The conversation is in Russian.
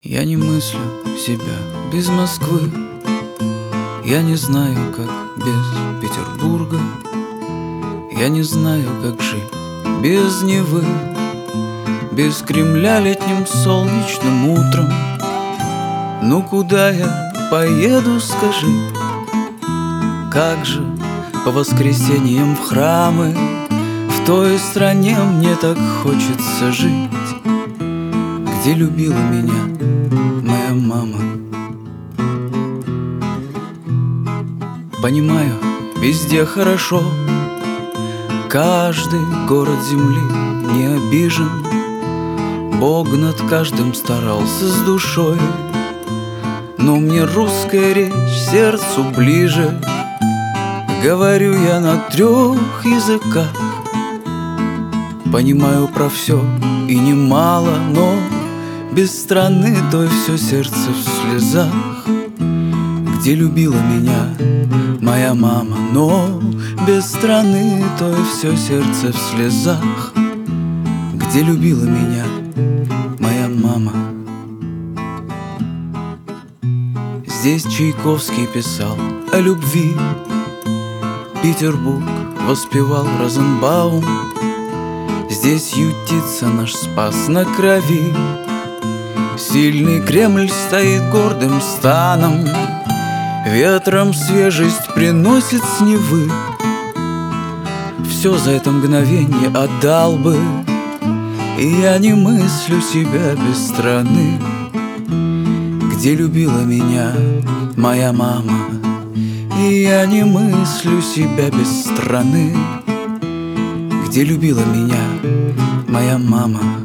Я не мыслю себя без Москвы, я не знаю, как без Петербурга, я не знаю, как жить без Невы, без Кремля летним солнечным утром. Ну куда я поеду, скажи? Как же по воскресеньям в храмы в той стране мне так хочется жить, где любила меня моя мама. Понимаю, везде хорошо, каждый город земли не обижен, Бог над каждым старался с душой, но мне русская речь сердцу ближе. Говорю я на 3 языках, понимаю про все и немало, но без страны той все сердце в слезах, где любила меня моя мама. Но без страны той все сердце в слезах, где любила меня моя мама. Здесь Чайковский писал о любви, Петербург воспевал Розенбаум, здесь ютится наш Спас на Крови, сильный Кремль стоит гордым станом, ветром свежесть приносит с Невы. Все за это мгновенье отдал бы, и я не мыслю себя без страны, где любила меня моя мама. И я не мыслю себя без страны, где любила меня моя мама.